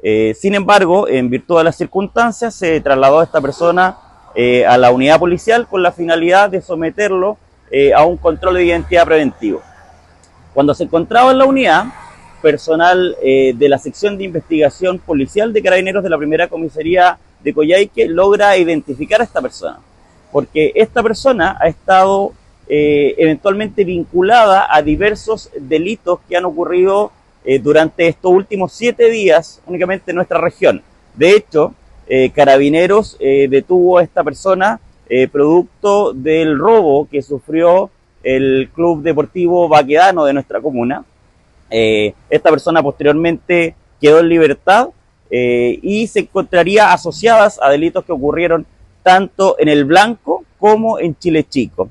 Sin embargo, en virtud de las circunstancias, se trasladó a esta persona a la unidad policial con la finalidad de someterlo a un control de identidad preventivo. Cuando se encontraba en la unidad, personal de la sección de investigación policial de Carabineros de la primera comisaría de Coyhaique logra identificar a esta persona, porque esta persona ha estado eventualmente vinculada a diversos delitos que han ocurrido durante estos últimos 7 días únicamente en nuestra región. De hecho, Carabineros detuvo a esta persona producto del robo que sufrió el Club Deportivo Baquedano de nuestra comuna. Esta persona posteriormente quedó en libertad y se encontraría asociadas a delitos que ocurrieron tanto en El Blanco como en Chile Chico.